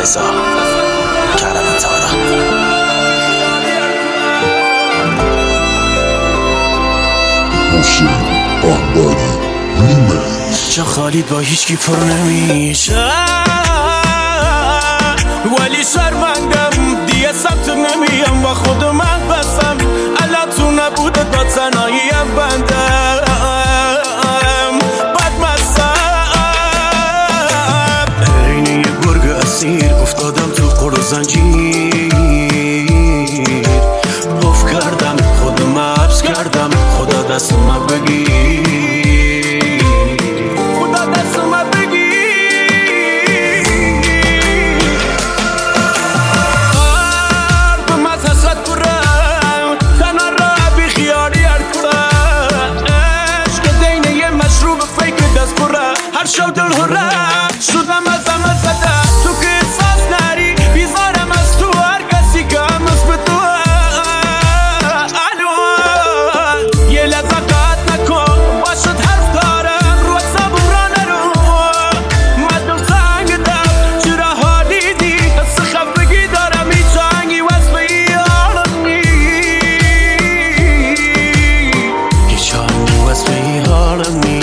رضا کرم تارا. حسین آنباری ریمیکس. جا خالی با هیچکی پر نمیشه ولی شرمندم دیگه سمت نمیم و خود من بسم الان تو نبوده با تنهاییم بندم بدمستم عین یه گرگ اسیر افتادم تو قل و زنجیر قفل کردم خودم حبس کردم خدا دست من بگیر شو دل هره شدم از همه زده تو که احساس نری بیزارم از تو هر کسی که هنوز به تو الو یه لحظه قطع نکن باشد حرف دارم رو حسابم را نرو من دل سنگدم چرا حالی دی حس خفگی دارم هیچ آهنگی وصفه حالم نی هیچ آهنگی وصفه حالم نی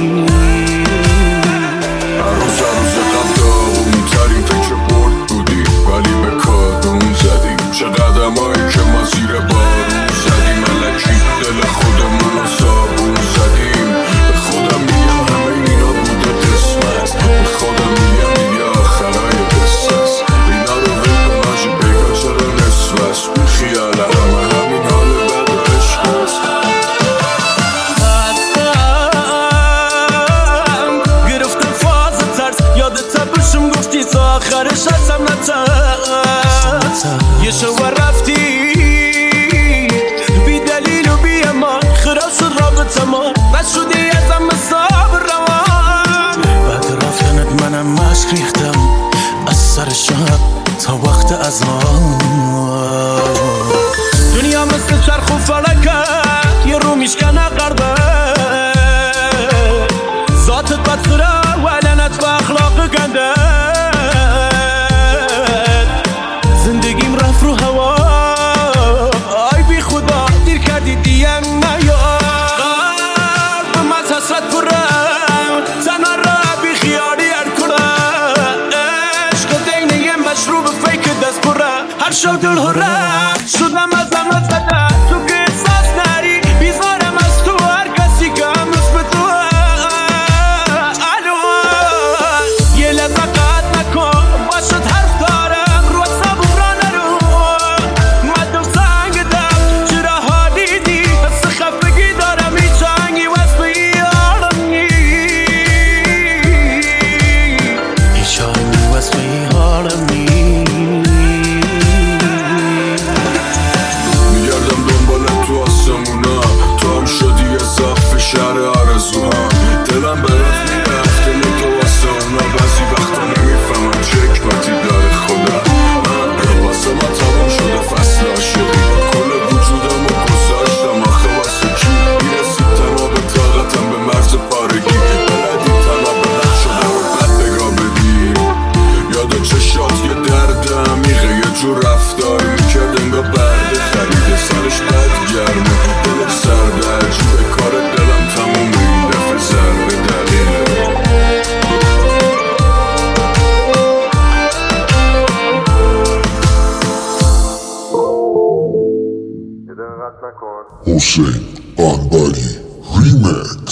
قدمایی که ما زیر بارون زدیم الکی دل خودمون رو صابون زدیم به خودم میگم همه اینا بوده قسمت به خودم میگم دیگه آخرای قصه است اینا رو ول کن آجی بگا چرا نصف است بی خیال همین حال بد و عشق است گرفتم فاز ترس یادت بشم گفتی تا آخرش هستم نترس یه شوار رفتی بی دلیل و بی امان خراب شد رابطه ما نشدی ازم مثاب روان بعد رفتنت منم مشک ریختم از سر شب تا وقت اذان دنیا مثل چرخ و فلکه یه رو میشکنه قربه ذاتت بدخوره و لعنت به اخلاق گنده زندگیم رفت رو هوا آی بی خدا دیر کردی دیم نیا قلبم از حسرت پرم تنها را بی خیالی هر کنه عشق دینه یه مشروب فیک دست پره هر شو دل هره شدم از همه زده تو که احساس نری بیزارم از تو هر کسی که هنوز به تو الو یه لحظه قطع نکن باشد حرف دارم رو حسابم را نرو من دل سنگدم چرا حالی دی حس خفگی دارم هیچ آهنگی وصفه حالم نی هیچ آهنگی وصفه حالم نی میگردم دنبال تو آسمونا تو هم شدی اضافه شهر آرزوها دلم برات میرفته تو واسه اونا بعضی وقتا نمیفهمم چه حکمتی داره خدا واسه ما تمام شده فصل عاشقی کل وجودم رو گذاشتم آخه واسه کی میرسید تنها به طاقتم به مرز پارگی بلدی تنها به نقش شدم و بد بگاه بدی یاد چشات یه درد عمیقه یه جور رفتار میکرد انگاه برده خریده سرش بد گرمه دلت سرده عجیبه کار دلم تمومه این دفعه ضربه دلیله حسین آنباری ریمیکس.